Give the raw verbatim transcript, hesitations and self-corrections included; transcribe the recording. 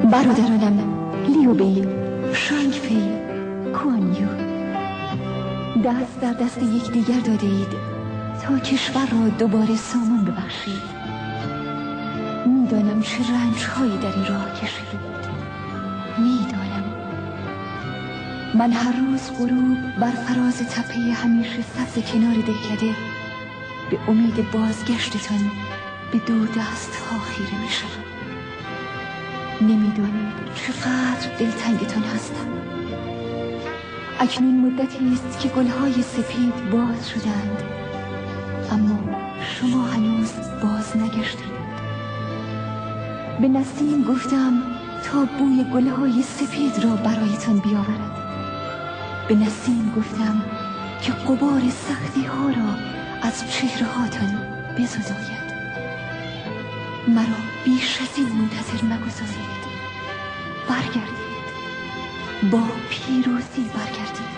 برادرانم لیو بی، شانگ فی، کوان یو، دست در دست یکدیگر داده اید تا کشور را دوباره سامان ببخشید. میدانم چه رنج‌هایی در این راه کشیدید. میدانم من هر روز غروب بر فراز تپه همیشه سبز کنار دهکده به امید بازگشتتان به دو دست ها خیره میشم. نمیدانید چقدر دلتنگتان هستم. اکنون مدتی است که گلهای سپید باز شدند، اما شما هنوز باز نگشتید. به نسیم گفتم تا بوی گلهای سپید را برایتان بیاورد. به نسیم گفتم که غبار سختی ها را از چهره هاتان بزداید. مرا بیش از این منتظر نگذارید. برگردید، با پیروزی برگردید.